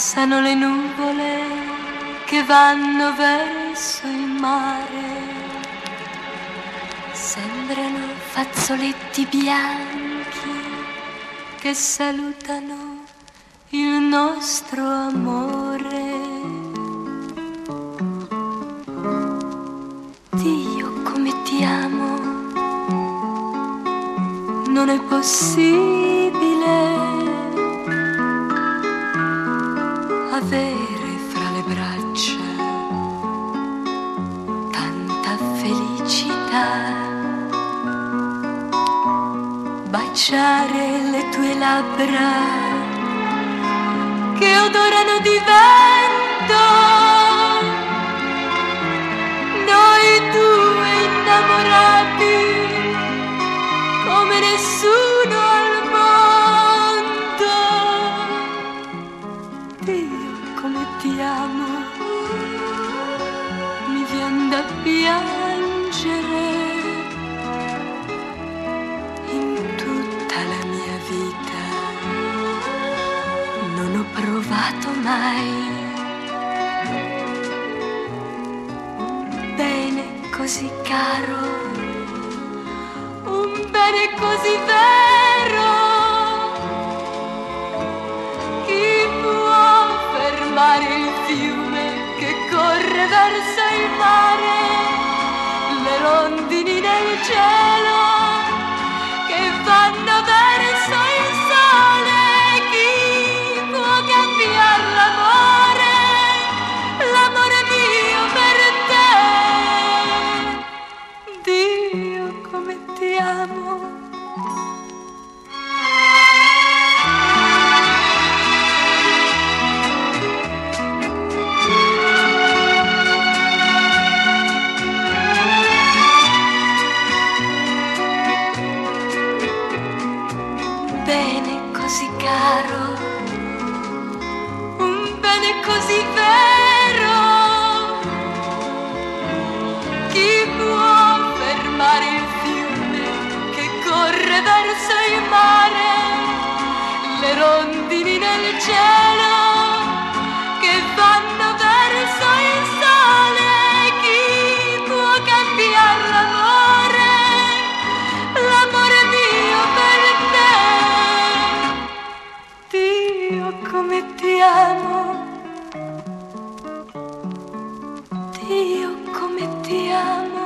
Passano le nuvole che vanno verso il mare, sembrano fazzoletti bianchi che salutano il nostro amore. Dio, come ti amo, non è possibile avere fra le braccia tanta felicità, baciare le tue labbra che odorano di vento, noi due innamorati come nessuno al mondo. Dio, come ti amo, mi vien da piangere. In tutta la mia vita non ho provato mai un bene così caro, un bene così vero. Chi può fermare il fiume che corre verso il mare, le rondini nel cielo che vanno verso il sole? Chi può cambiare l'amore, l'amore mio per te? Dio, come ti amo. Bene così caro, un bene così vero. Chi può fermare il fiume che corre verso il mare, le rondini nel cielo che vanno verso il sole? Chi può cambiare l'amore, l'amore mio per te? Dio, come ti amo, Dio, come ti amo.